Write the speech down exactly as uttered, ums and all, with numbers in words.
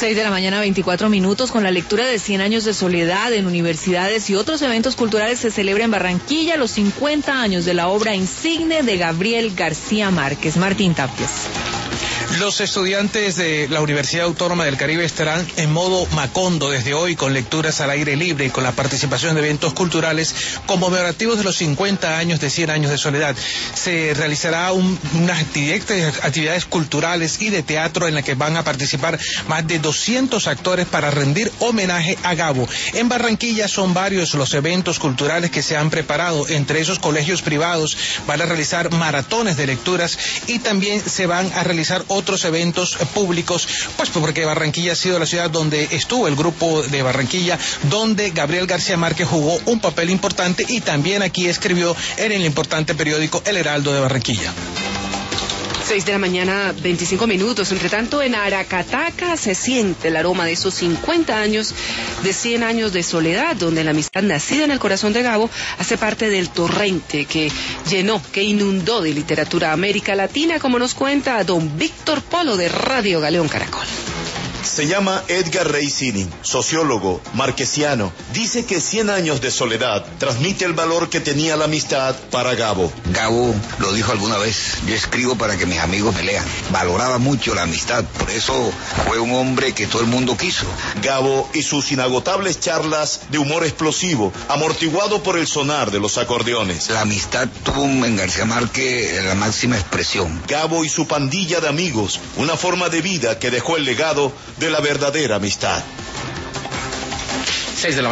seis de la mañana, veinticuatro minutos, con la lectura de cien años de soledad en universidades y otros eventos culturales. Se celebra en Barranquilla los cincuenta años de la obra insigne de Gabriel García Márquez. Martín Tapias. Los estudiantes de la Universidad Autónoma del Caribe estarán en modo Macondo desde hoy, con lecturas al aire libre y con la participación de eventos culturales conmemorativos de los cincuenta años de cien años de soledad. Se realizará un, unas actividades, actividades culturales y de teatro en las que van a participar más de doscientos actores para rendir homenaje a Gabo. En Barranquilla son varios los eventos culturales que se han preparado. Entre esos, colegios privados van a realizar maratones de lecturas y también se van a realizar otros otros eventos públicos, pues porque Barranquilla ha sido la ciudad donde estuvo el grupo de Barranquilla, donde Gabriel García Márquez jugó un papel importante y también aquí escribió en el importante periódico El Heraldo de Barranquilla. seis de la mañana, veinticinco minutos. Entre tanto, en Aracataca se siente el aroma de esos cincuenta años de cien años de soledad, donde la amistad nacida en el corazón de Gabo hace parte del torrente que llenó, que inundó de literatura a América Latina, como nos cuenta don Víctor Polo de Radio Galeón Caracol. Se llama Edgar Reisini, sociólogo, marquesiano. Dice que cien años de soledad transmite el valor que tenía la amistad para Gabo. Gabo lo dijo alguna vez: yo escribo para que mis amigos me lean. Valoraba mucho la amistad, por eso fue un hombre que todo el mundo quiso. Gabo y sus inagotables charlas de humor explosivo, amortiguado por el sonar de los acordeones. La amistad tuvo en García Márquez la máxima expresión. Gabo y su pandilla de amigos, una forma de vida que dejó el legado de la verdadera amistad. seis de la